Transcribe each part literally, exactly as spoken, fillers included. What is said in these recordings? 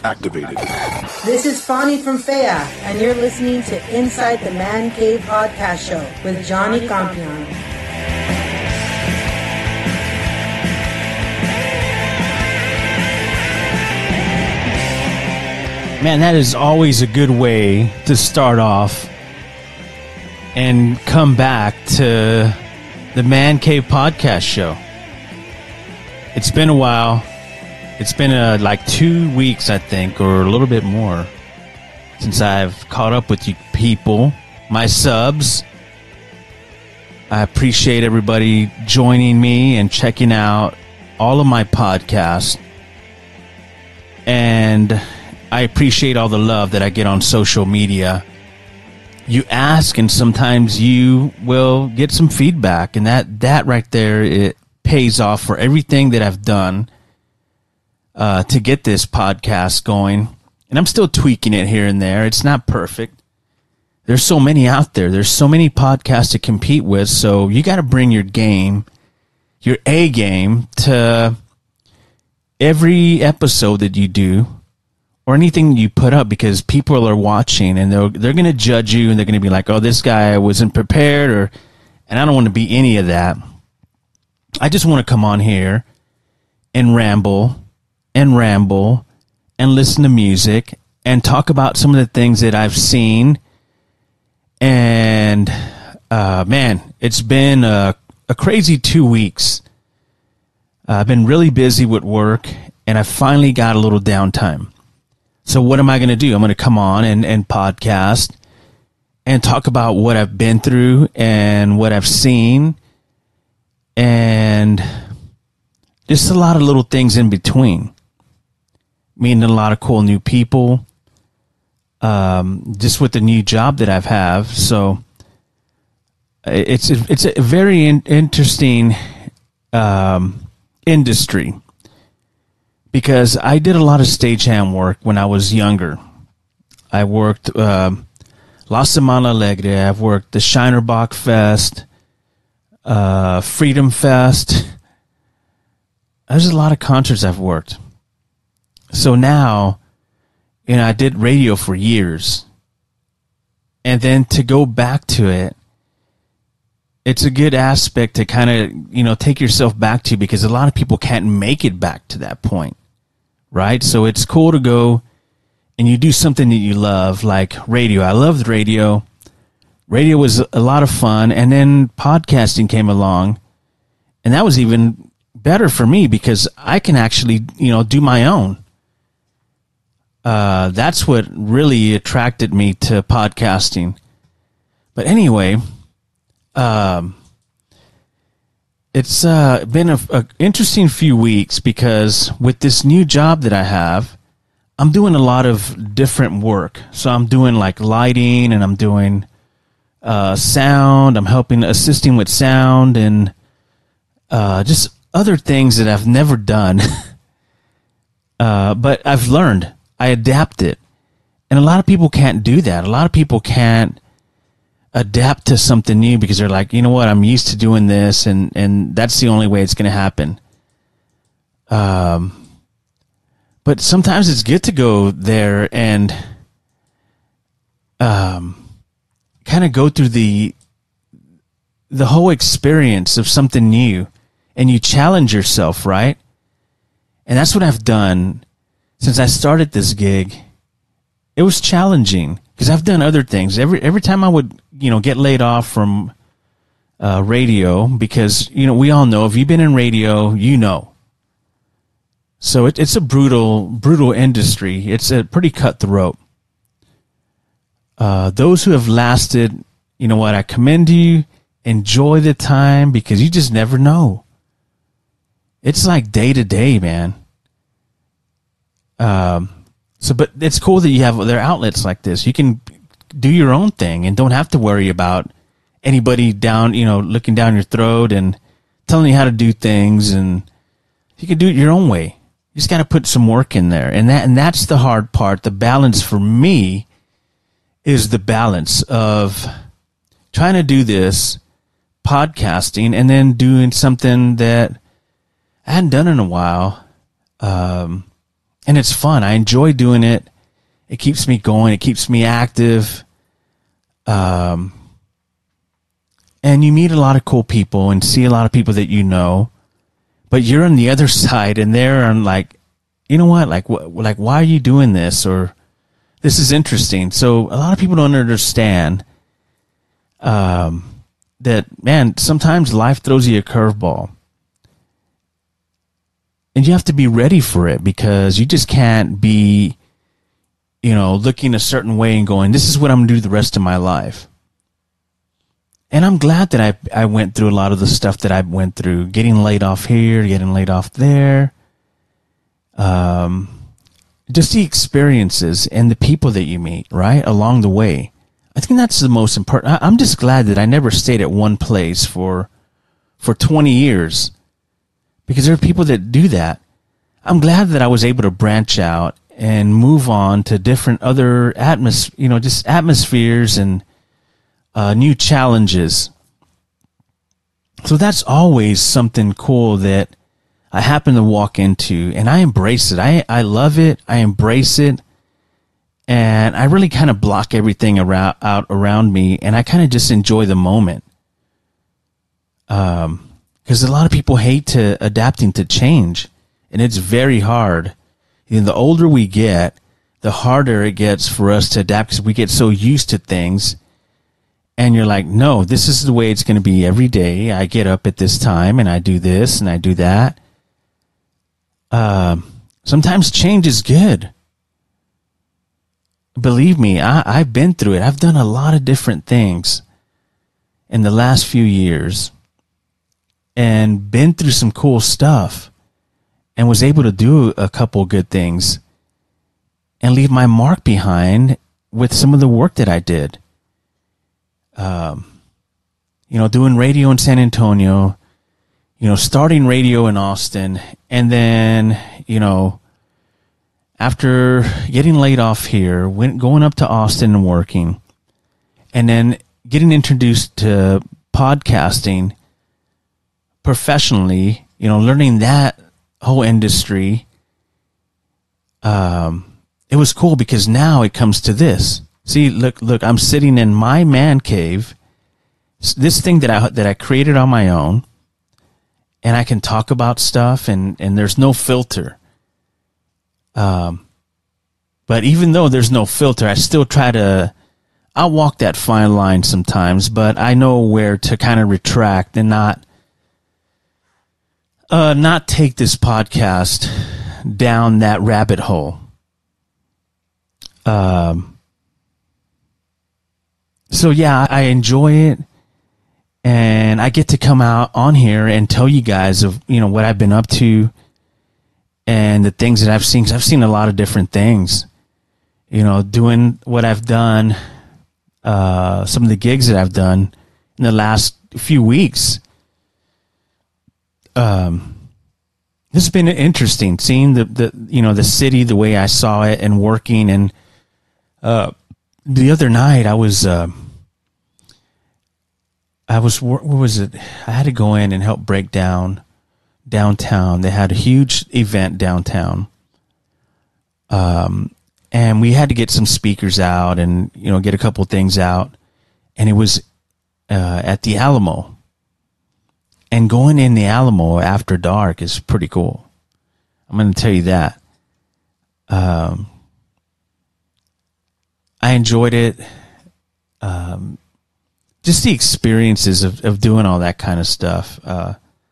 activated. This is Fani from F E A, and you're listening to Inside the Man Cave Podcast Show with Johnny Campion. Man, that is always a good way to start off and come back to the Man Cave Podcast Show. It's been a while. It's been uh, like two weeks, I think, or a little bit more since I've caught up with you people, my subs. I appreciate everybody joining me and checking out all of my podcasts. And I appreciate all the love that I get on social media. You ask, and sometimes you will get some feedback, and that, that right there, it pays off for everything that I've done uh, to get this podcast going. And I'm still tweaking it here and there. It's not perfect. There's so many out there. There's so many podcasts to compete with, so you got to bring your game, your A game, to every episode that you do, or anything you put up, because people are watching and they're they're going to judge you, and they're going to be like, oh, this guy wasn't prepared, or, and I don't want to be any of that. I just want to come on here and ramble and ramble and listen to music and talk about some of the things that I've seen. And uh, man, it's been a, a crazy two weeks. Uh, I've been really busy with work, and I finally got a little downtime. So what am I going to do? I'm going to come on and, and podcast and talk about what I've been through and what I've seen, and just a lot of little things in between. Meeting a lot of cool new people, um, just with the new job that I've have. So it's a, it's a very in, interesting um, industry. Because I did a lot of stagehand work when I was younger. I worked uh, La Semana Alegre. I've worked the Shinerbach Fest, uh, Freedom Fest. There's a lot of concerts I've worked. So now, you know, I did radio for years. And then to go back to it, it's a good aspect to kind of, you know, take yourself back to, because a lot of people can't make it back to that point. Right? So it's cool to go and you do something that you love, like radio. I loved radio. Radio was a lot of fun. And then podcasting came along, and that was even better for me, because I can actually, you know, do my own. Uh, that's what really attracted me to podcasting. But anyway, um, It's uh, been an interesting few weeks, because with this new job that I have, I'm doing a lot of different work. So I'm doing like lighting, and I'm doing uh, sound. I'm helping, assisting with sound, and uh, just other things that I've never done. uh, but I've learned. I adapted. And a lot of people can't do that. A lot of people can't adapt to something new, because they're like, you know what, I'm used to doing this, and, and that's the only way it's going to happen. Um, but sometimes it's good to go there and um, kind of go through the the whole experience of something new, and you challenge yourself, right? And that's what I've done since I started this gig. It was challenging, because I've done other things. Every every time I would, you know, get laid off from uh, radio, because, you know, we all know, if you've been in radio, you know. So it, it's a brutal, brutal industry. It's a pretty cutthroat. Uh, those who have lasted, you know what, I commend you. Enjoy the time, because you just never know. It's like day to day, man. Um. So, but it's cool that you have other outlets like this. You can do your own thing and don't have to worry about anybody down, you know, looking down your throat and telling you how to do things. And you can do it your own way. You just got to put some work in there. And that, and that's the hard part. The balance for me is the balance of trying to do this podcasting and then doing something that I hadn't done in a while. Um, and it's fun. I enjoy doing it. It keeps me going. It keeps me active. Um, and you meet a lot of cool people and see a lot of people that you know, but you're on the other side and they're on like, you know what, like, wh- like, why are you doing this? Or this is interesting. So a lot of people don't understand, um, that, man, sometimes life throws you a curveball. And you have to be ready for it, because you just can't be, you know, looking a certain way and going, this is what I'm going to do the rest of my life. And I'm glad that I I went through a lot of the stuff that I went through, getting laid off here, getting laid off there. Um, just the experiences and the people that you meet, right, along the way. I think that's the most important. I, I'm just glad that I never stayed at one place for for twenty years, because there are people that do that. I'm glad that I was able to branch out and move on to different other atmos, you know, just atmospheres and uh, new challenges. So that's always something cool that I happen to walk into, and I embrace it. I, I love it. I embrace it. And I really kind of block everything around, out around me, and I kind of just enjoy the moment. Um, because a lot of people hate to adapting to change, and it's very hard. You know, the older we get, the harder it gets for us to adapt, because we get so used to things. And you're like, no, this is the way it's going to be every day. I get up at this time and I do this and I do that. Um, sometimes change is good. Believe me, I, I've been through it. I've done a lot of different things in the last few years and been through some cool stuff, and was able to do a couple good things and leave my mark behind with some of the work that I did. Um, you know, doing radio in San Antonio, you know, starting radio in Austin, and then, you know, after getting laid off here, went going up to Austin and working, and then getting introduced to podcasting professionally, you know, learning that whole industry. Um, it was cool, because now it comes to this. See, look, look, I'm sitting in my man cave, this thing that I, that I created on my own, and I can talk about stuff, and, and there's no filter. Um, but even though there's no filter, I still try to, I'll walk that fine line sometimes, but I know where to kind of retract and not, uh, not take this podcast down that rabbit hole. Um, so yeah, I enjoy it, and I get to come out on here and tell you guys of, you know, what I've been up to and the things that I've seen. 'Cause I've seen a lot of different things, you know, doing what I've done, uh, some of the gigs that I've done in the last few weeks. Um, this has been interesting, seeing the, the, you know, the city, the way I saw it, and working. And, uh, the other night I was, uh, I was, what was it? I had to go in and help break down downtown. They had a huge event downtown. Um, and we had to get some speakers out and, you know, get a couple things out. And it was, uh, at the Alamo. And going in the Alamo after dark is pretty cool. I'm going to tell you that. Um, I enjoyed it. Um, just the experiences of, of doing all that kind of stuff. Uh,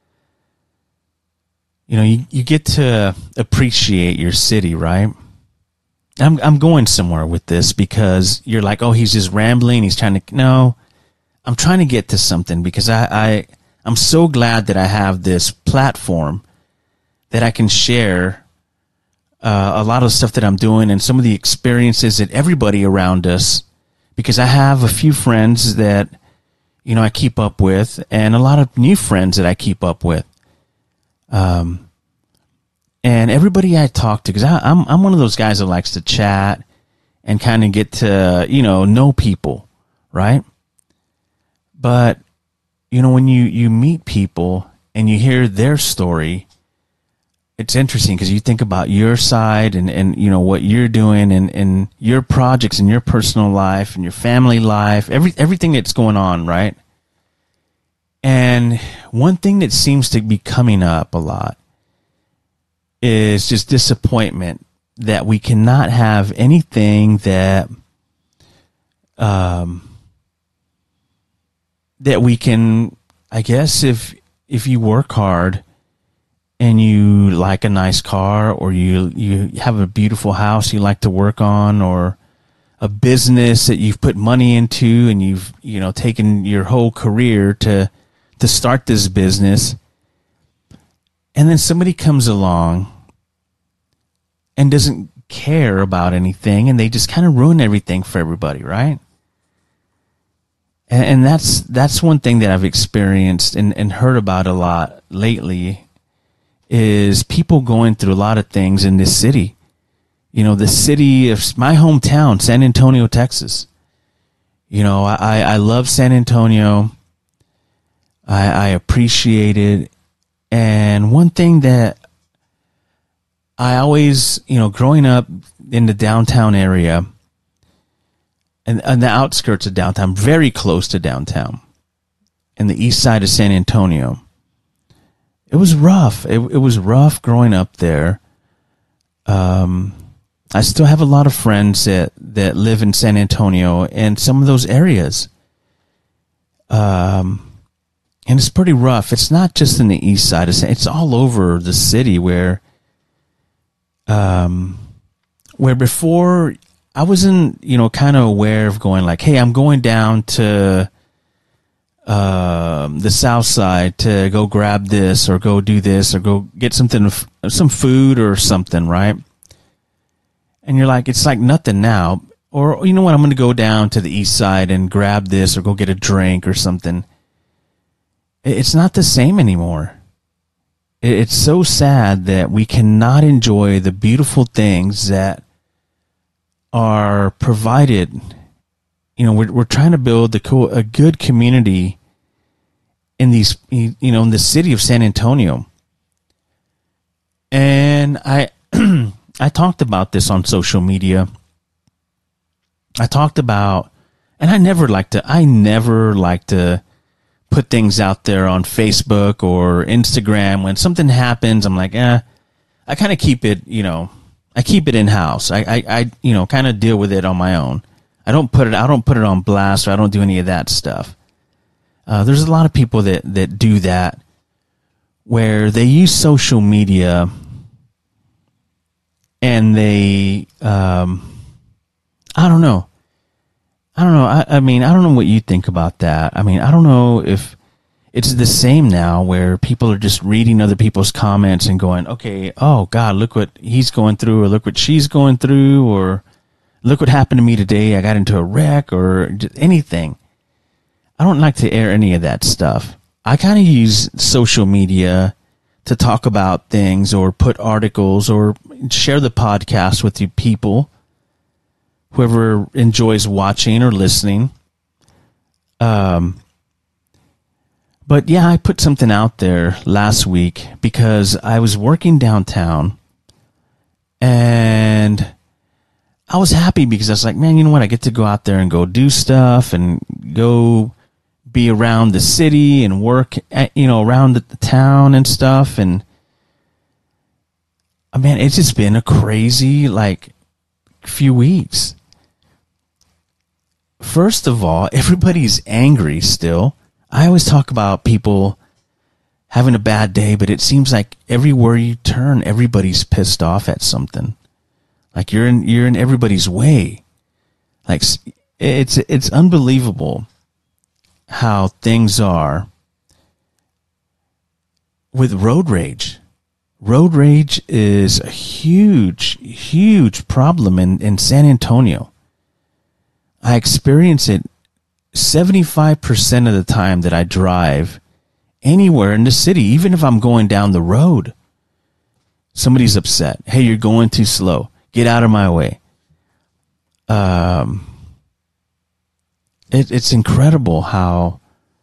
you know, you, you get to appreciate your city, right? I'm I'm going somewhere with this, because you're like, oh, he's just rambling. He's trying to, no, I'm trying to get to something, because I, I, I'm so glad that I have this platform that I can share uh, a lot of stuff that I'm doing and some of the experiences that everybody around us, because I have a few friends that, you know, I keep up with, and a lot of new friends that I keep up with. Um, and everybody I talk to, because I'm I'm one of those guys that likes to chat and kind of get to, you know, know people, right? But, you know, when you, you meet people and you hear their story, it's interesting because you think about your side and, and you know, what you're doing and, and your projects and your personal life and your family life, every, everything that's going on, right? And one thing that seems to be coming up a lot is just disappointment that we cannot have anything that um, that we can, I guess, if if you work hard and you like a nice car, or you you have a beautiful house you like to work on, or a business that you've put money into and you've, you know, taken your whole career to to start this business, and then somebody comes along and doesn't care about anything, and they just kind of ruin everything for everybody, right? And, and that's that's one thing that I've experienced and, and heard about a lot lately, is people going through a lot of things in this city. You know, the city of my hometown, San Antonio, Texas. You know, I, I love San Antonio. I, I appreciate it. And one thing that I always, you know, growing up in the downtown area and, and the outskirts of downtown, very close to downtown, in the east side of San Antonio, it was rough. It, it was rough growing up there. Um, I still have a lot of friends that, that live in San Antonio and some of those areas. Um, and it's pretty rough. It's not just in the east side of San, it's all over the city where, um, where before I wasn't, you know, kind of aware of going like, hey, I'm going down to, um, the south side to go grab this or go do this or go get something, some food or something, right? And you're like, it's like nothing now. Or, you know what, I'm going to go down to the east side and grab this or go get a drink or something. It's not the same anymore. It's so sad that we cannot enjoy the beautiful things that are provided. You know, we're we're trying to build a cool, a good community in these, you know, in the city of San Antonio. And I I talked about this on social media. I talked about, and I never like to, I never like to put things out there on Facebook or Instagram. When something happens, I'm like, eh, I kind of keep it, you know, I keep it in house. I, I, I you know, kind of deal with it on my own. I don't put it, I don't put it on blast, or I don't do any of that stuff. Uh, there's a lot of people that, that do that, where they use social media and they, um, I don't know. I don't know. I, I mean, I don't know what you think about that. I mean, I don't know if it's the same now, where people are just reading other people's comments and going, okay, oh God, look what he's going through, or look what she's going through, or look what happened to me today. I got into a wreck, or just anything. I don't like to air any of that stuff. I kind of use social media to talk about things, or put articles, or share the podcast with you people, whoever enjoys watching or listening. Um, but yeah, I put something out there last week because I was working downtown, and I was happy because I was like, man, you know what? I get to go out there and go do stuff and go be around the city and work at, you know, around the town and stuff. And I mean, it's just been a crazy, like, few weeks. First of all, everybody's angry still. I always talk about people having a bad day, but it seems like everywhere you turn, everybody's pissed off at something. Like you're in, you're in everybody's way. Like it's, it's unbelievable how things are with road rage. Road rage is a huge, huge problem in, in San Antonio. I experience it seventy-five percent of the time that I drive anywhere in the city, even if I'm going down the road. Somebody's upset. Hey, you're going too slow. Get out of my way. Um, it, it's incredible how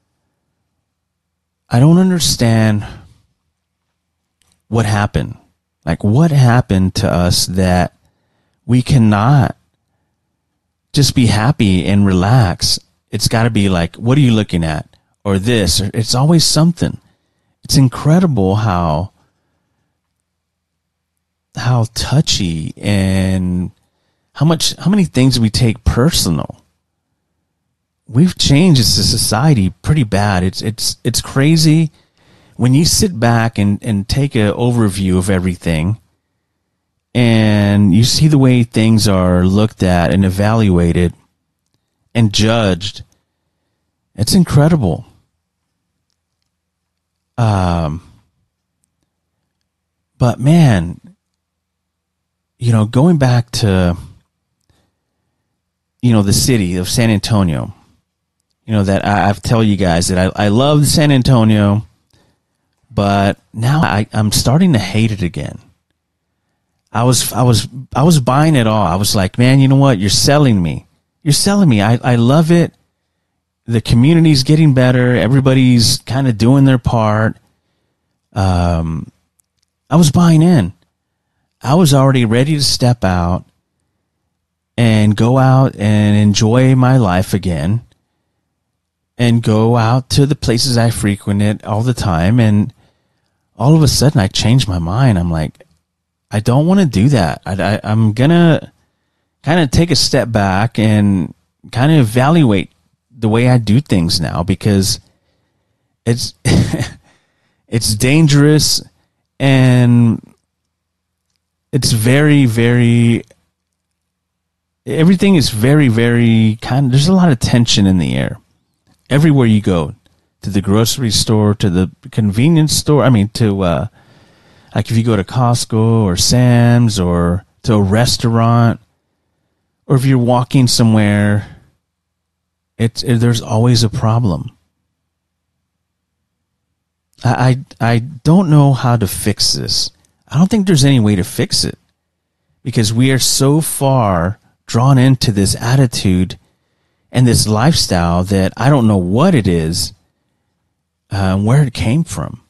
I don't understand what happened. Like, what happened to us that we cannot just be happy and relax? It's got to be like, what are you looking at? Or this, or it's always something. It's incredible how, how touchy and how much, how many things we take personal. We've changed as a society pretty bad. It's, it's, it's crazy when you sit back and, and take an overview of everything and you see the way things are looked at and evaluated and judged. It's incredible. Um, but man, you know, going back to, you know, the city of San Antonio, you know, that I, I've told you guys that I, I love San Antonio, but now I, I'm starting to hate it again. I was, I was, I was buying it all. I was like, man, you know what? You're selling me. You're selling me. I, I love it. The community's getting better. Everybody's kind of doing their part. Um, I was buying in. I was already ready to step out and go out and enjoy my life again and go out to the places I frequented all the time. And all of a sudden I changed my mind. I'm like, I don't want to do that. I, I, I'm going to kind of take a step back and kind of evaluate the way I do things now, because it's it's dangerous and it's very, very, everything is very, very kind of, there's a lot of tension in the air. Everywhere you go, to the grocery store, to the convenience store, I mean, to, uh, like if you go to Costco or Sam's or to a restaurant, or if you're walking somewhere, It's it, there's always a problem. I, I I don't know how to fix this. I don't think there's any way to fix it, because we are so far drawn into this attitude and this lifestyle that I don't know what it is, uh, where it came from.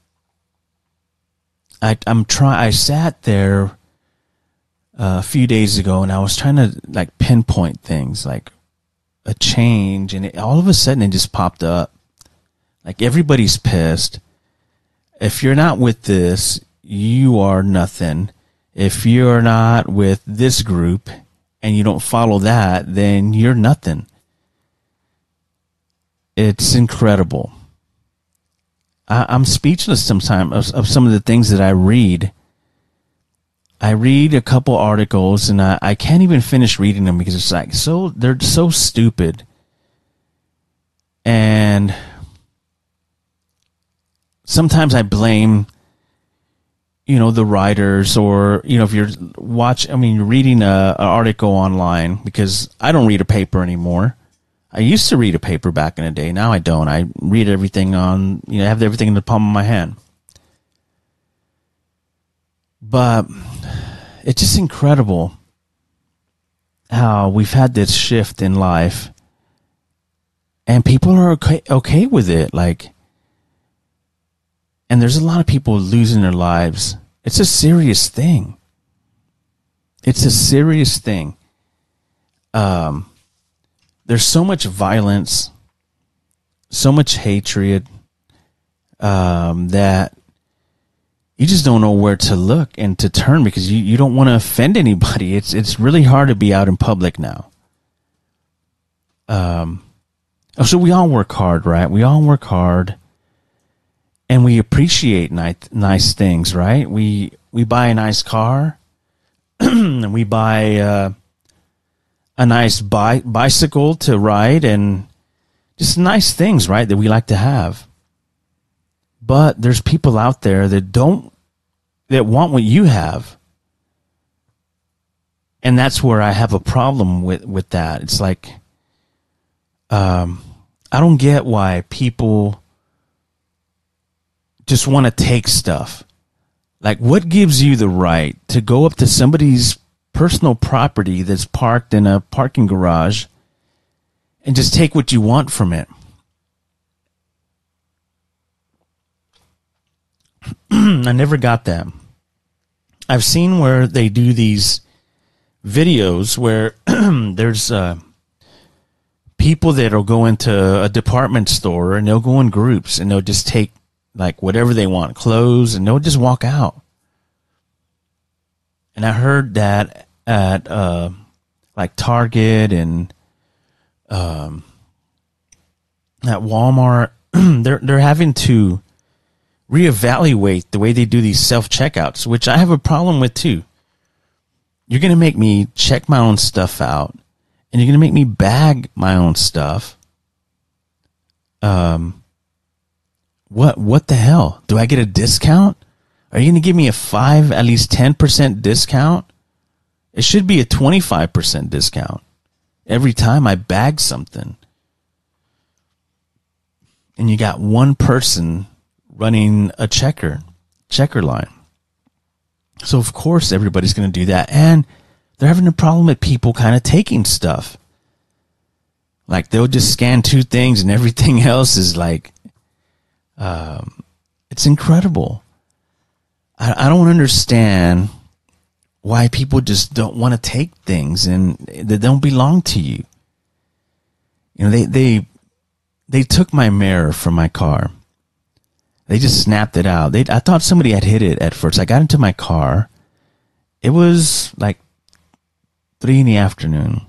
I I'm try. I sat there uh, a few days ago and I was trying to like pinpoint things like a change, and it, all of a sudden it just popped up. Like, everybody's pissed. If you're not with this, you are nothing. If you're not with this group and you don't follow that, then you're nothing. It's incredible. I, I'm speechless sometimes of, of some of the things that I read. I read a couple articles and I, I can't even finish reading them because it's like so they're so stupid. And sometimes I blame, you know, the writers, or, you know, if you're watch, I mean, you're reading a, an article online, because I don't read a paper anymore. I used to read a paper back in the day. Now I don't. I read everything on, you know, I have everything in the palm of my hand. But it's just incredible how we've had this shift in life and people are okay, okay with it. Like, and there's a lot of people losing their lives. It's a serious thing. It's a serious thing. Um, there's so much violence, so much hatred, um, that you just don't know where to look and to turn, because you, you don't want to offend anybody. It's it's really hard to be out in public now. Um, so we all work hard, right? We all work hard, and we appreciate nice nice things, right? We we buy a nice car, and we buy uh, a nice bi- bicycle to ride, and just nice things, right, that we like to have. But there's people out there that don't, that want what you have. And that's where I have a problem with, with that. It's like, um, I don't get why people just want to take stuff. Like, what gives you the right to go up to somebody's personal property that's parked in a parking garage and just take what you want from it? I never got that. I've seen where they do these videos where there's uh, people that'll go into a department store and they'll go in groups and they'll just take like whatever they want, clothes, and they'll just walk out. And I heard that at uh, like Target and um, at Walmart, they're they're having to reevaluate the way they do these self-checkouts, which I have a problem with too. You're going to make me check my own stuff out, and you're going to make me bag my own stuff. Um, what what the hell? Do I get a discount? Are you going to give me a five, at least ten percent discount? It should be a twenty-five percent discount every time I bag something. And you got one person running a checker, checker line. So, of course, everybody's going to do that. And they're having a problem with people kind of taking stuff. Like, they'll just scan two things and everything else is like, um, it's incredible. I, I don't understand why people just don't want to take things and that don't belong to you. You know, they, they, they took my mirror from my car. They just snapped it out. They, I thought somebody had hit it at first. I got into my car. It was like three in the afternoon.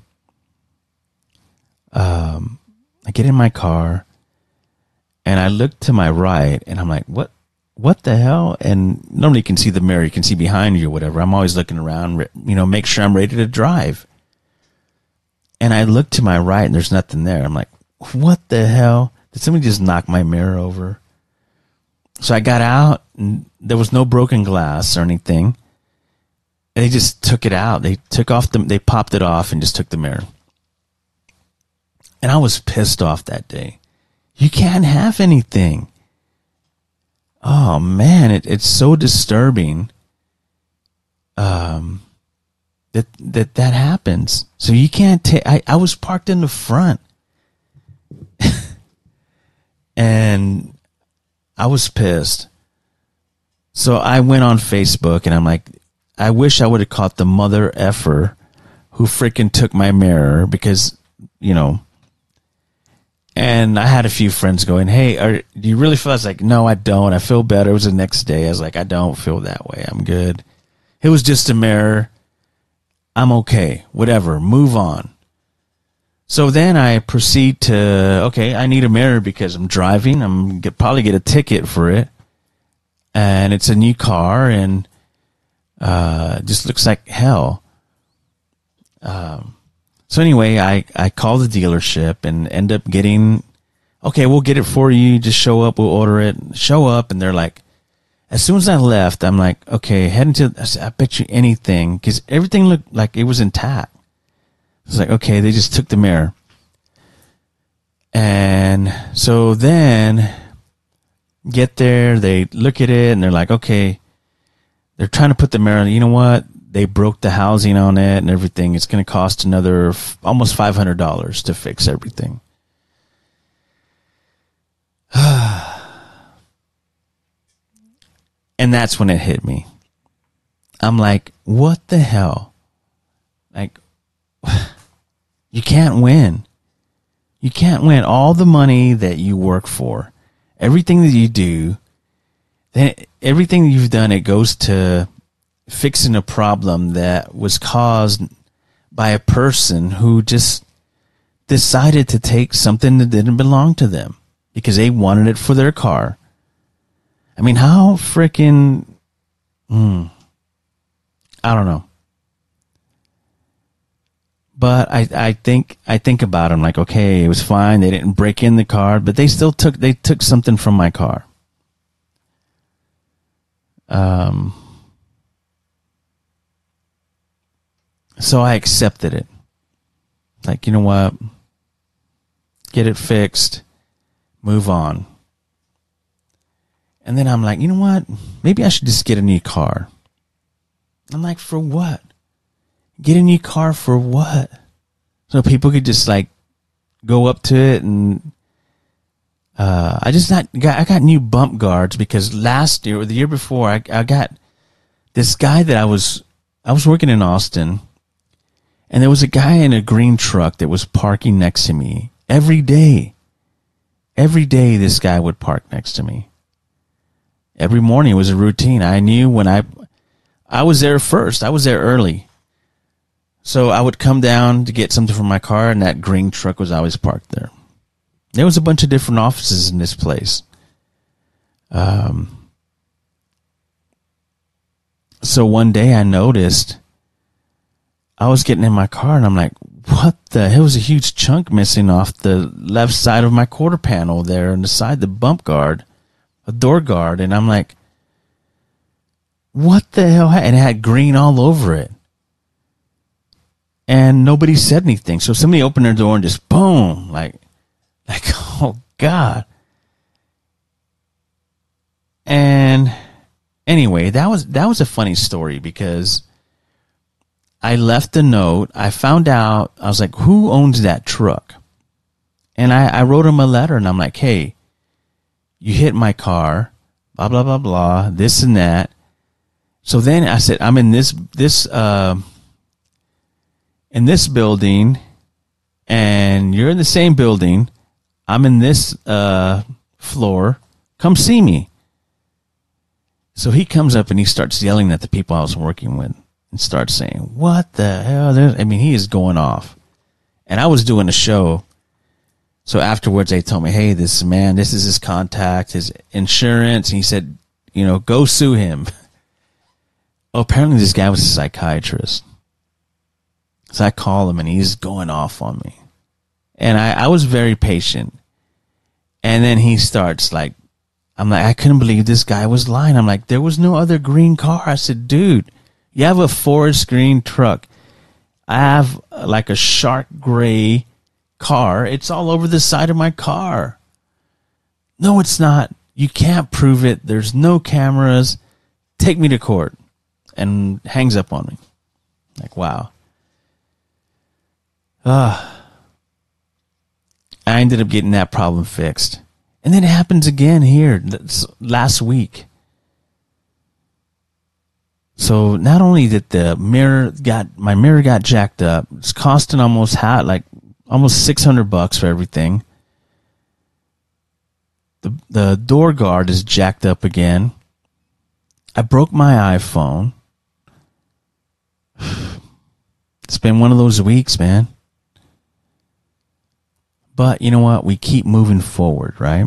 Um, I get in my car, and I look to my right, and I'm like, "What? What the hell?" And normally you can see the mirror, you can see behind you or whatever. I'm always looking around, you know, make sure I'm ready to drive. And I look to my right, and there's nothing there. I'm like, "What the hell? Did somebody just knock my mirror over?" So I got out, and there was no broken glass or anything. They just took it out. They took off the, they popped it off and just took the mirror. And I was pissed off that day. You can't have anything. Oh man, it, it's so disturbing. Um, that that that happens. So you can't take. I I was parked in the front, and I was pissed. So I went on Facebook and I'm like, I wish I would have caught the mother effer who freaking took my mirror because, you know, and I had a few friends going, hey, are, do you really feel? I was like, no, I don't. I feel better. It was the next day. I was like, I don't feel that way. I'm good. It was just a mirror. I'm okay. Whatever. Move on. So then I proceed to, okay, I need a mirror because I'm driving. I'm get, probably get a ticket for it. And it's a new car and uh, just looks like hell. Um, so anyway, I, I call the dealership and end up getting, okay, we'll get it for you. Just show up. We'll order it. Show up. And they're like, as soon as I left, I'm like, okay, heading to, I, said, I bet you anything. Because everything looked like it was intact. It's like, okay, they just took the mirror. And so then get there, they look at it and they're like, okay, they're trying to put the mirror, you know what? They broke the housing on it and everything. It's going to cost another f- almost five hundred dollars to fix everything. And that's when it hit me. I'm like, what the hell? Like, you can't win. You can't win. All the money that you work for, everything that you do, then everything that you've done, it goes to fixing a problem that was caused by a person who just decided to take something that didn't belong to them because they wanted it for their car. I mean, how freaking, mm, I don't know. But I, I think I think about it. I'm like, okay, it was fine. They didn't break in the car, but they still took they took something from my car. Um. So I accepted it. Like, you know what? Get it fixed. Move on. And then I'm like, you know what? Maybe I should just get a new car. I'm like, for what? Get a new car for what? So people could just like go up to it and uh, I just not got I got new bump guards because last year or the year before I I got this guy that I was, I was working in Austin, and there was a guy in a green truck that was parking next to me every day. Every day this guy would park next to me. Every morning it was a routine. I knew when I, I was there first. I was there early. So I would come down to get something from my car, and that green truck was always parked there. There was a bunch of different offices in this place. Um, so one day I noticed I was getting in my car, and I'm like, what the hell? Was a huge chunk missing off the left side of my quarter panel there on the side, the bump guard, a door guard. And I'm like, what the hell? And it had green all over it. And nobody said anything. So somebody opened their door and just boom, like, like, oh God. And anyway, that was, that was a funny story because I left a note. I found out, I was like, who owns that truck? And I, I wrote him a letter, and I'm like, hey, you hit my car, blah, blah, blah, blah, this and that. So then I said, I'm in this, this, uh, in this building, and you're in the same building. I'm in this uh, floor. Come see me. So he comes up and he starts yelling at the people I was working with and starts saying, what the hell? I mean, he is going off. And I was doing a show. So afterwards they told me, hey, this man, this is his contact, his insurance. And he said, you know, go sue him. Oh, apparently this guy was a psychiatrist. So I call him and he's going off on me. And I, I was very patient. And then he starts like, I'm like, I couldn't believe this guy was lying. I'm like, there was no other green car. I said, dude, you have a forest green truck. I have uh, like a shark gray car. It's all over the side of my car. No, it's not. You can't prove it. There's no cameras. Take me to court. And hangs up on me. Like, wow. Uh, I ended up getting that problem fixed. And then it happens again here last week. So not only did the mirror got, my mirror got jacked up, it's costing almost half, like almost six hundred bucks for everything. The, the door guard is jacked up again. I broke my iPhone. It's been one of those weeks, man. But you know what? We keep moving forward, right?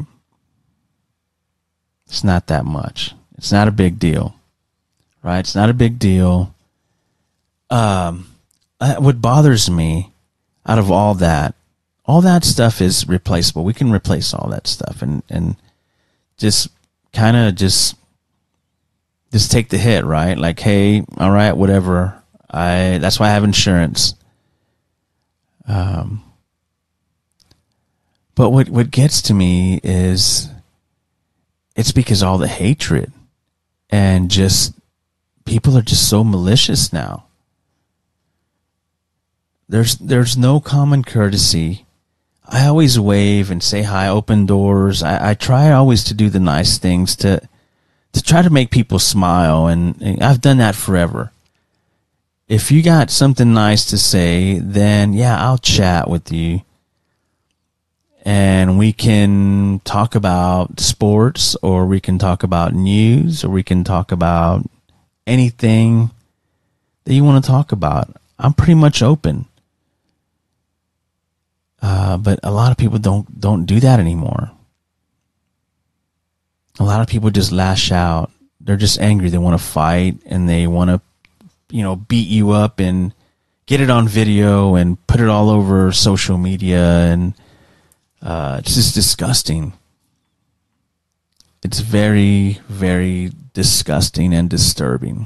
It's not that much. It's not a big deal, right? It's not a big deal. Um, what bothers me out of all that, all that stuff is replaceable. We can replace all that stuff and, and just kind of just, just take the hit, right? Like, hey, all right, whatever. I, that's why I have insurance. Um, But what, what gets to me is it's because all the hatred and just people are just so malicious now. There's there's no common courtesy. I always wave and say hi, open doors. I, I try always to do the nice things to to try to make people smile, and, and I've done that forever. If you got something nice to say, then yeah, I'll chat with you. And we can talk about sports, or we can talk about news, or we can talk about anything that you want to talk about. I'm pretty much open. Uh, but a lot of people don't, don't do that anymore. A lot of people just lash out. They're just angry. They want to fight, and they want to, you know, beat you up and get it on video and put it all over social media, and Uh, it's just disgusting. It's very, very disgusting and disturbing.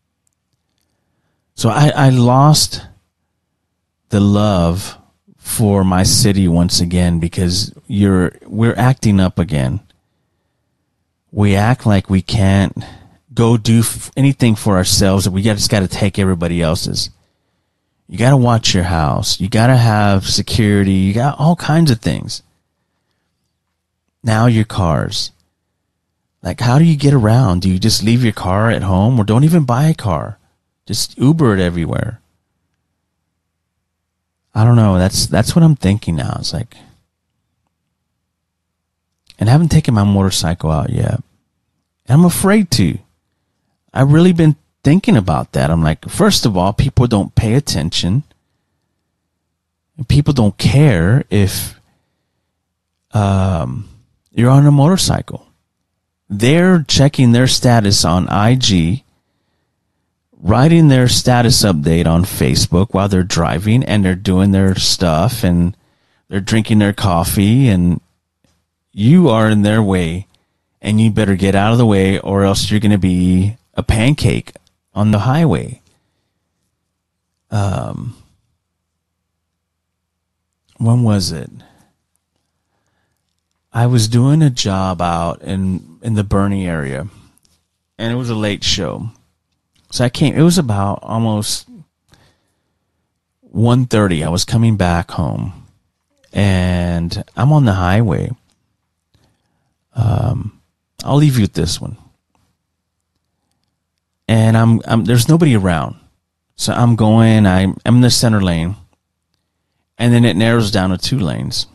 So I, I lost the love for my city once again because you're we're acting up again. We act like we can't go do f- anything for ourselves, and we got, just got to take everybody else's. You got to watch your house. You got to have security. You got all kinds of things. Now your cars. Like, how do you get around? Do you just leave your car at home, or don't even buy a car? Just Uber it everywhere. I don't know. That's that's what I'm thinking now. It's like, and I haven't taken my motorcycle out yet. And I'm afraid to. I've really been thinking about that. I'm like, first of all, people don't pay attention. People don't care if um, you're on a motorcycle. They're checking their status on I G, writing their status update on Facebook while they're driving, and they're doing their stuff, and they're drinking their coffee, and you are in their way, and you better get out of the way, or else you're going to be a pancake on the highway. Um, when was it? I was doing a job out in, in the Bernie area, and it was a late show. So I came, it was about almost one thirty. I was coming back home, and I'm on the highway. Um, I'll leave you with this one. And I'm, I'm there's nobody around. So I'm going, I'm, I'm in the center lane, and then it narrows down to two lanes.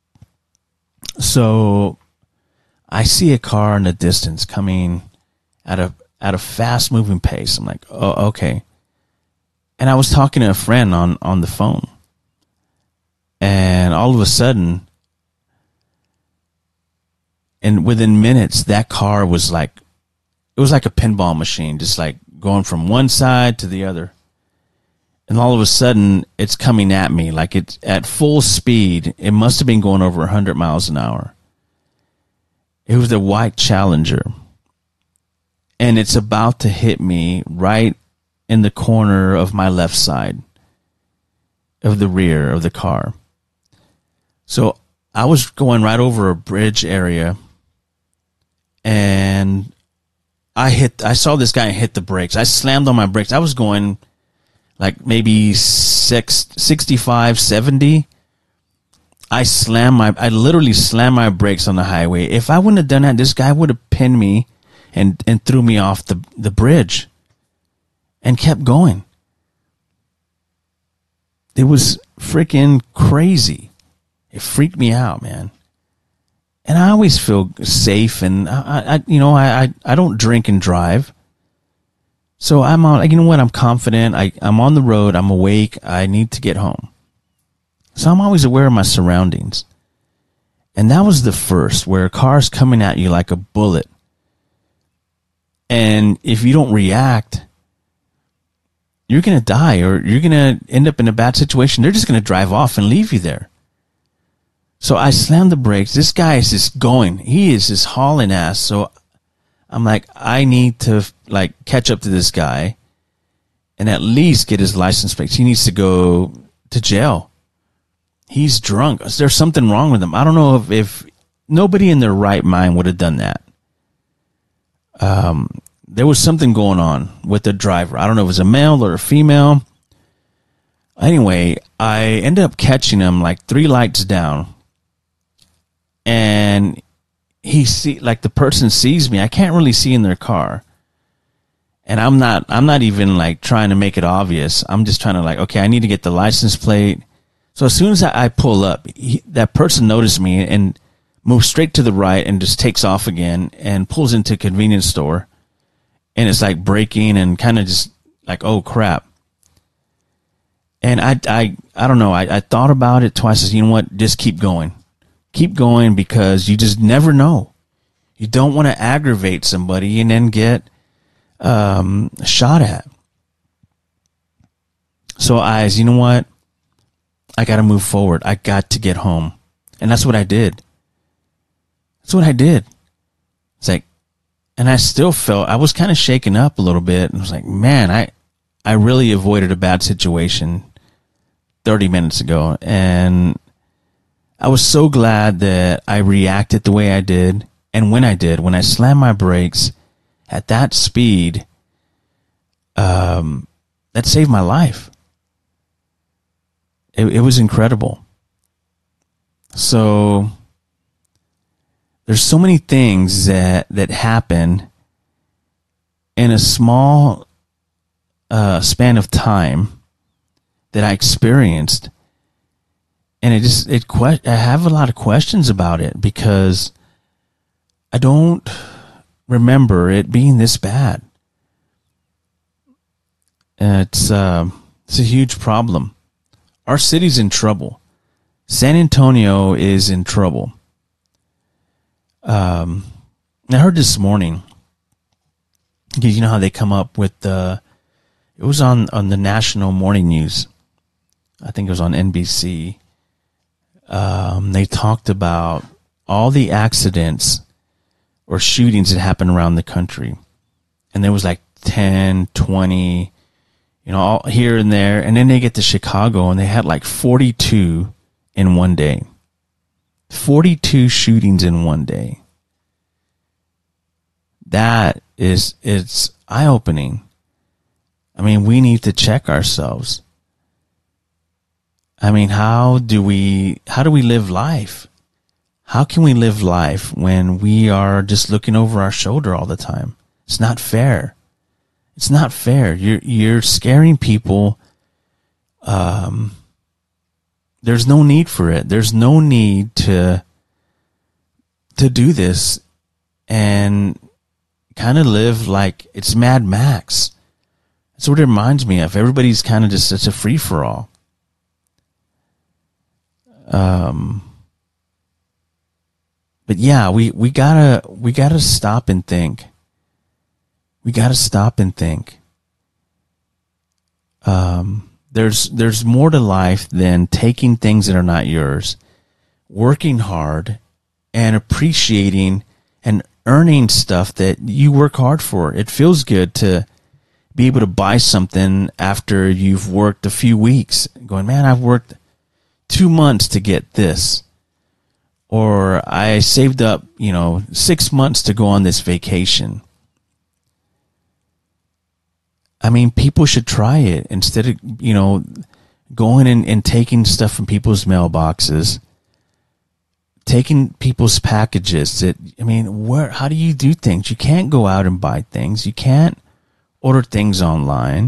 So I see a car in the distance coming at a at a fast moving pace. I'm like, oh, okay. And I was talking to a friend on, on the phone. And all of a sudden, and within minutes, that car was like, it was like a pinball machine, just like going from one side to the other. And all of a sudden, it's coming at me like it's at full speed. It must have been going over one hundred miles an hour. It was a white Challenger. And it's about to hit me right in the corner of my left side of the rear of the car. So I was going right over a bridge area, and I hit, I saw this guy hit the brakes. I slammed on my brakes. I was going like maybe six, sixty-five, seventy. I slammed my, I literally slammed my brakes on the highway. If I wouldn't have done that, this guy would have pinned me and, and threw me off the, the bridge and kept going. It was freaking crazy. It freaked me out, man. And I always feel safe, and I, I you know, I, I, I don't drink and drive. So I'm on, you know what, I'm confident. I, I'm on the road. I'm awake. I need to get home. So I'm always aware of my surroundings. And that was the first, where a car's coming at you like a bullet. And if you don't react, you're going to die, or you're going to end up in a bad situation. They're just going to drive off and leave you there. So I slammed the brakes. This guy is just going. He is just hauling ass. So I'm like, I need to like catch up to this guy and at least get his license plates. He needs to go to jail. He's drunk. There's something wrong with him. I don't know if, if nobody in their right mind would have done that. Um, there was something going on with the driver. I don't know if it was a male or a female. Anyway, I ended up catching him like three lights down. And he see like the person sees me. I can't really see in their car. And I'm not I'm not even like trying to make it obvious. I'm just trying to like, okay, I need to get the license plate. So as soon as I, I pull up, he, that person noticed me and moves straight to the right and just takes off again and pulls into a convenience store. And it's like braking and kind of just like, oh crap. And I I I don't know. I, I thought about it twice. I said, you know what? Just keep going. Keep going, because you just never know. You don't want to aggravate somebody and then get um, shot at. So I, you know what? I got to move forward. I got to get home. And that's what I did. That's what I did. It's like, and I still felt, I was kind of shaken up a little bit. And I was like, man, I, I really avoided a bad situation thirty minutes ago. And I was so glad that I reacted the way I did. And when I did, when I slammed my brakes at that speed, um, that saved my life. It, it was incredible. So there's so many things that, that happen in a small uh, span of time that I experienced. And it just, it, que- I have a lot of questions about it because I don't remember it being this bad. And it's, uh, it's a huge problem. Our city's in trouble. San Antonio is in trouble. Um, I heard this morning, because you know how they come up with the, it was on, on the national morning news. I think it was on N B C. Um, they talked about all the accidents or shootings that happened around the country. And there was like ten, twenty, you know, all here and there. And then they get to Chicago and they had like forty-two in one day. forty-two shootings in one day. That is, it's eye-opening. I mean, we need to check ourselves. I mean, how do we, how do we live life? How can we live life when we are just looking over our shoulder all the time? It's not fair. It's not fair. You're, you're scaring people. Um, there's no need for it. There's no need to, to do this and kind of live like it's Mad Max. That's what it reminds me of. Everybody's kind of just, it's a free for all. Um, but yeah, we, we gotta, we gotta stop and think. We gotta stop and think. Um, there's, there's more to life than taking things that are not yours, working hard and appreciating and earning stuff that you work hard for. It feels good to be able to buy something after you've worked a few weeks going, man, I've worked two months to get this, or I saved up, you know, six months to go on this vacation. I mean, people should try it instead of, you know, going and, and taking stuff from people's mailboxes, taking people's packages that, I mean, where, how do you do things? You can't go out and buy things. You can't order things online.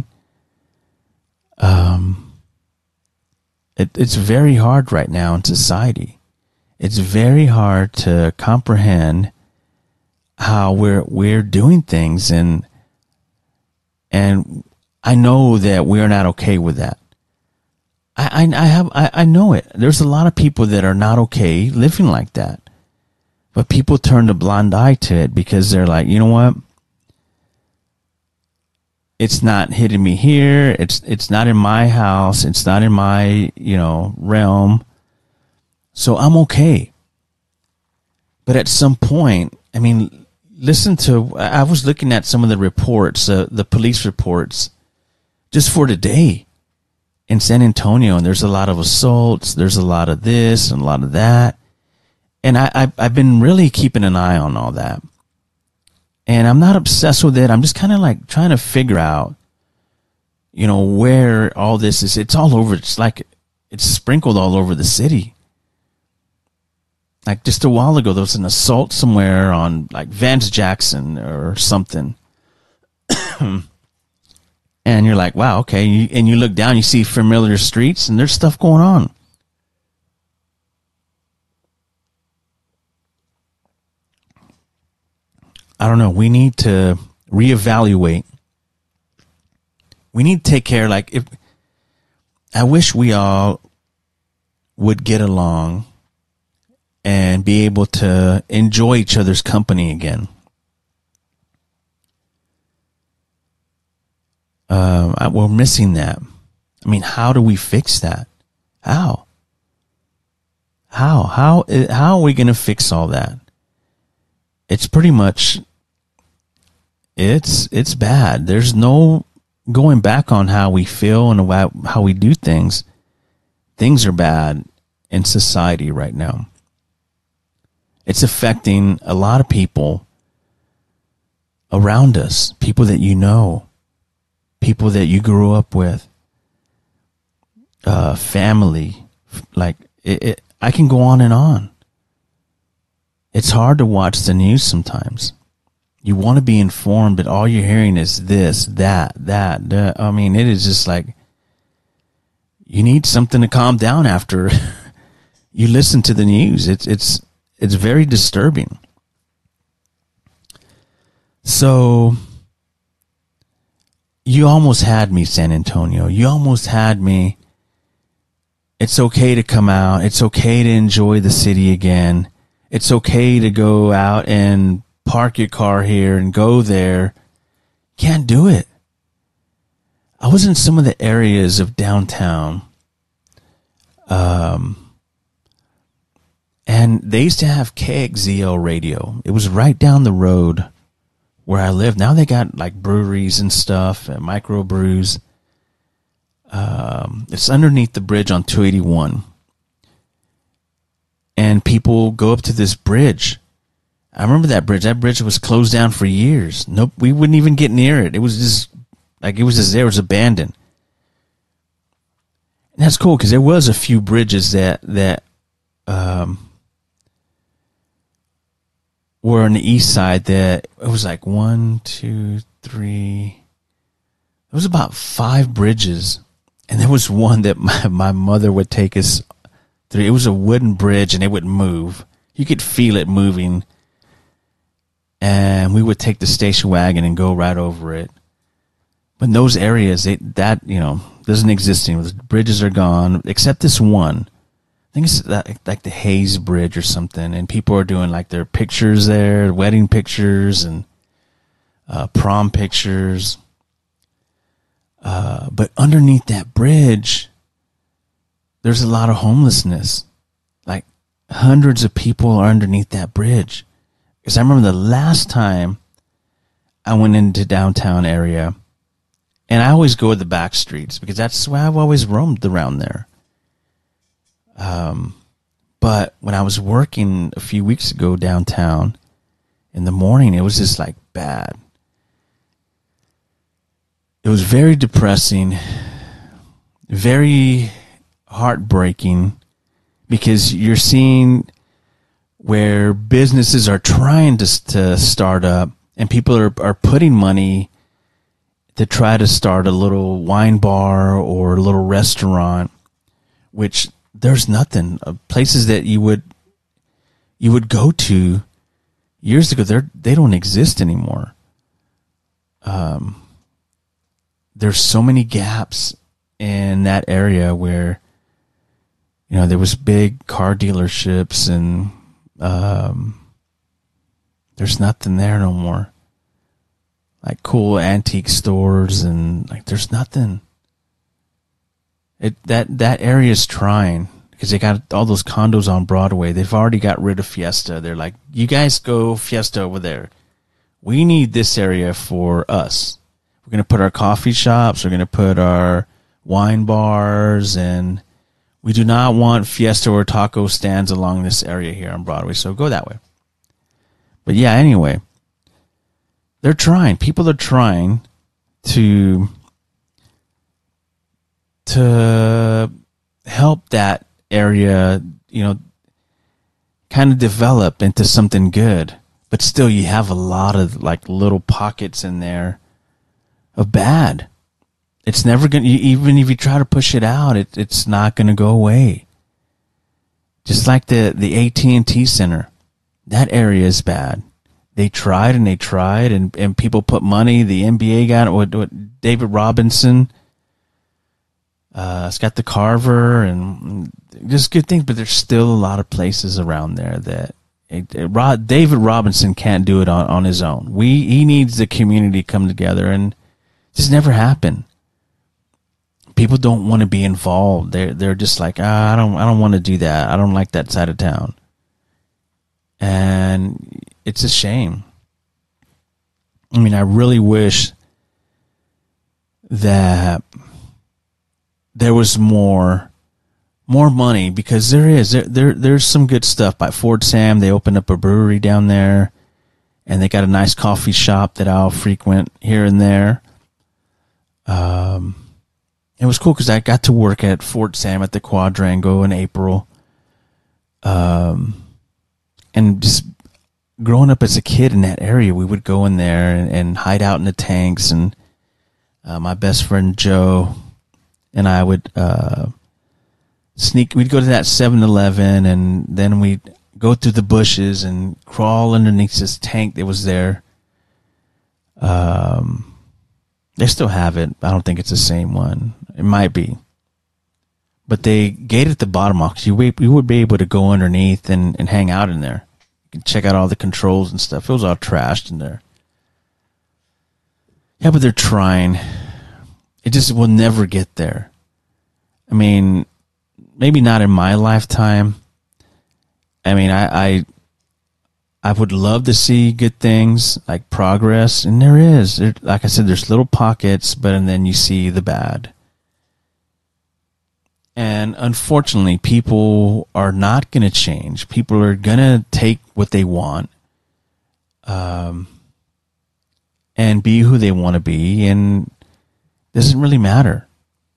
Um, It, it's very hard right now in society. It's very hard to comprehend how we're we're doing things, and and I know that we're not okay with that. I I, I have I, I know it. There's a lot of people that are not okay living like that, but people turn a blind eye to it because they're like, you know what? It's not hitting me here. It's it's not in my house. It's not in my, you know, realm. So I'm okay. But at some point, I mean, listen to, I was looking at some of the reports, uh, the police reports, just for today in San Antonio. And there's a lot of assaults. There's a lot of this and a lot of that. And I, I I've been really keeping an eye on all that. And I'm not obsessed with it. I'm just kind of like trying to figure out, you know, where all this is. It's all over. It's like it's sprinkled all over the city. Like just a while ago, there was an assault somewhere on like Vance Jackson or something. And you're like, wow, okay. And you look down, you see familiar streets, and there's stuff going on. I don't know. We need to reevaluate. We need to take care. Like, if I wish we all would get along and be able to enjoy each other's company again. Um, I, we're missing that. I mean, how do we fix that? How? How? How? How are we going to fix all that? It's pretty much. It's it's bad. There's no going back on how we feel and how we do things. Things are bad in society right now. It's affecting a lot of people around us, people that you know, people that you grew up with, uh, family. Like it, it, I can go on and on. it's hard to watch the news sometimes. You want to be informed, but all you're hearing is this, that, that, that. I mean, it is just like, you need something to calm down after you listen to the news. It's, it's, it's very disturbing. So you almost had me, San Antonio. You almost had me. It's okay to come out. It's okay to enjoy the city again. It's okay to go out and park your car here and go there. Can't do it. I was in some of the areas of downtown. Um, and they used to have K X Z L radio. It was right down the road where I live. Now they got like breweries and stuff, and microbrews. Um, it's underneath the bridge on two eighty-one. And people go up to this bridge. I remember that bridge. That bridge was closed down for years. Nope, we wouldn't even get near it. It was just like it was just there. It was abandoned. And that's cool because there was a few bridges that that um, were on the east side. That it was like one, two, three. There was about five bridges, and there was one that my my mother would take us through. It was a wooden bridge, and it would move. You could feel it moving. And we would take the station wagon and go right over it. But in those areas, it, that, you know, doesn't exist anymore. The bridges are gone, except this one. I think it's that, like the Hayes Bridge or something. And people are doing like their pictures there, wedding pictures and uh, prom pictures. Uh, but underneath that bridge, there's a lot of homelessness. Like hundreds of people are underneath that bridge. Because I remember the last time I went into downtown area, and I always go to the back streets because that's where I've always roamed around there. Um, but when I was working a few weeks ago downtown in the morning, it was just like bad. It was very depressing, very heartbreaking, because you're seeing where businesses are trying to to start up, and people are, are putting money to try to start a little wine bar or a little restaurant, which there's nothing. Uh, places that you would you would go to years ago, they they don't exist anymore. Um, there's so many gaps in that area where, you know, there was big car dealerships and Um, there's nothing there no more. Like cool antique stores and like there's nothing. It that that area is trying because they got all those condos on Broadway. They've already got rid of Fiesta. They're like, you guys go Fiesta over there. We need this area for us. We're gonna put our coffee shops. We're gonna put our wine bars, and we do not want Fiesta or taco stands along this area here on Broadway, so go that way. But yeah, anyway, they're trying. People are trying to to help that area, you know, kind of develop into something good. But still, you have a lot of like little pockets in there of bad. It's never going to, even if you try to push it out, it, it's not going to go away. Just like the, the A T and T Center. That area is bad. They tried and they tried, and, and people put money. The N B A got it. What, what, David Robinson. Uh, it's got the Carver and just good things, but there's still a lot of places around there that it, it, Rod, David Robinson can't do it on, on his own. We He needs the community to come together, and it just never happened. People don't want to be involved. They're they're just like, ah, I don't I don't want to do that. I don't like that side of town, and it's a shame. I mean, I really wish that there was more more money, because there is there, there there's some good stuff by Fort Sam. They opened up a brewery down there, and they got a nice coffee shop that I'll frequent here and there. Um. It was cool because I got to work at Fort Sam at the Quadrangle in April. Um, and just growing up as a kid in that area, we would go in there and, and hide out in the tanks. And uh, my best friend Joe and I would uh, sneak. We'd go to that seven eleven, and then we'd go through the bushes and crawl underneath this tank that was there. Um, they still have it. I don't think it's the same one. It might be. But they gated the bottom off, because you, you would be able to go underneath and, and hang out in there. You can check out all the controls and stuff. It was all trashed in there. Yeah, but they're trying. It just will never get there. I mean, maybe not in my lifetime. I mean, I, I, I would love to see good things, like progress, and there is. There, like I said, there's little pockets, but and then you see the bad. And unfortunately, people are not going to change. People are going to take what they want, um, and be who they want to be, and it doesn't really matter.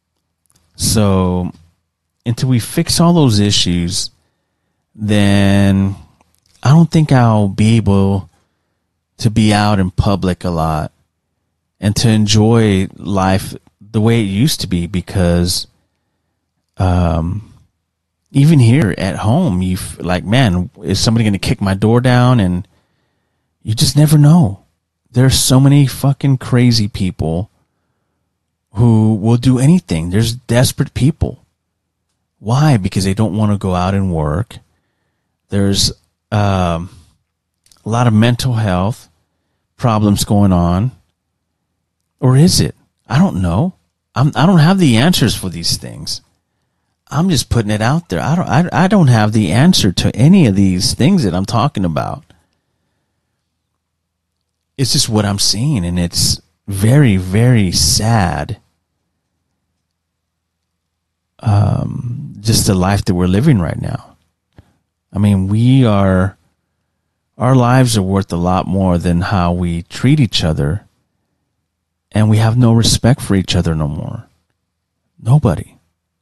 So until we fix all those issues, then I don't think I'll be able to be out in public a lot and to enjoy life the way it used to be, because Um, even here at home, you like, man, is somebody going to kick my door down? And you just never know. There's so many fucking crazy people who will do anything. There's desperate people. Why? Because they don't want to go out and work. There's um, a lot of mental health problems going on. Or is it? I don't know. I'm, I don't have the answers for these things. I'm just putting it out there. I don't. I, I don't have the answer to any of these things that I'm talking about. It's just what I'm seeing, and it's very, very sad. Um, just the life that we're living right now. I mean, we are. Our lives are worth a lot more than how we treat each other, and we have no respect for each other no more. Nobody.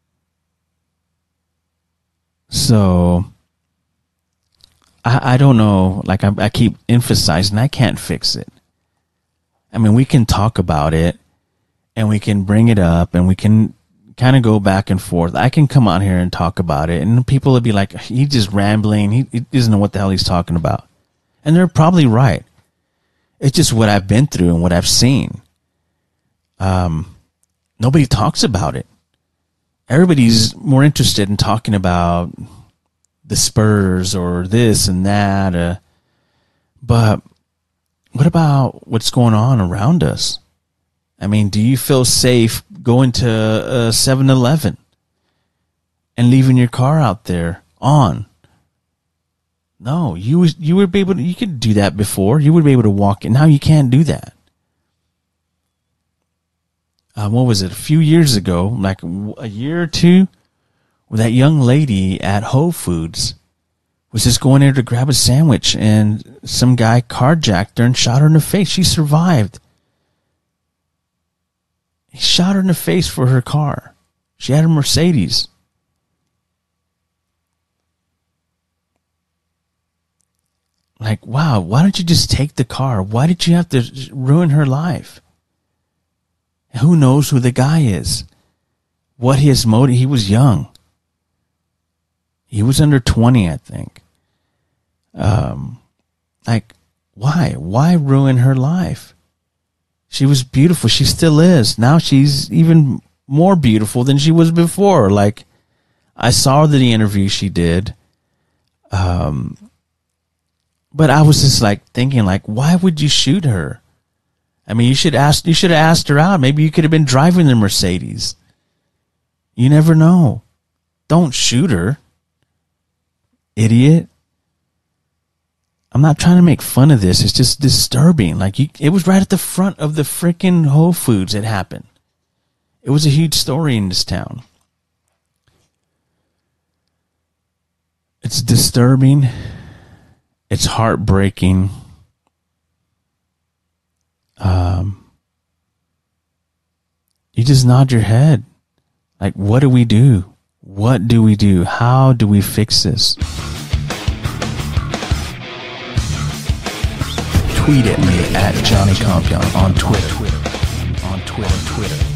So, I, I don't know, like I, I keep emphasizing, I can't fix it. I mean, we can talk about it, and we can bring it up, and we can kind of go back and forth. I can come out here and talk about it, and people will be like, he's just rambling, he, he doesn't know what the hell he's talking about. And they're probably right. It's just what I've been through and what I've seen. Um, nobody talks about it. Everybody's more interested in talking about the Spurs or this and that. Uh, but what about what's going on around us? I mean, do you feel safe going to a seven eleven and leaving your car out there on? No, you you would be able to, you could do that before. You would be able to walk in. Now you can't do that. Uh, what was it, a few years ago, like a year or two, where that young lady at Whole Foods was just going there to grab a sandwich, and some guy carjacked her and shot her in the face. She survived. He shot her in the face for her car. She had a Mercedes. Like, wow, why don't you just take the car? Why did you have to ruin her life? Who knows who the guy is? What his motive? He was young. He was under twenty, I think. Um, like, why? Why ruin her life? She was beautiful. She still is. Now she's even more beautiful than she was before. Like, I saw the interview she did. Um, but I was just like thinking, like, why would you shoot her? I mean, you should ask. You should have asked her out. Maybe you could have been driving the Mercedes. You never know. Don't shoot her, idiot. I'm not trying to make fun of this. It's just disturbing. Like, you, it was right at the front of the freaking Whole Foods. It happened. It was a huge story in this town. It's disturbing. It's heartbreaking. Um, you just nod your head. Like, what do we do? What do we do? How do we fix this? tweet at me at Johnny Compion on Twitter. On Twitter. On Twitter.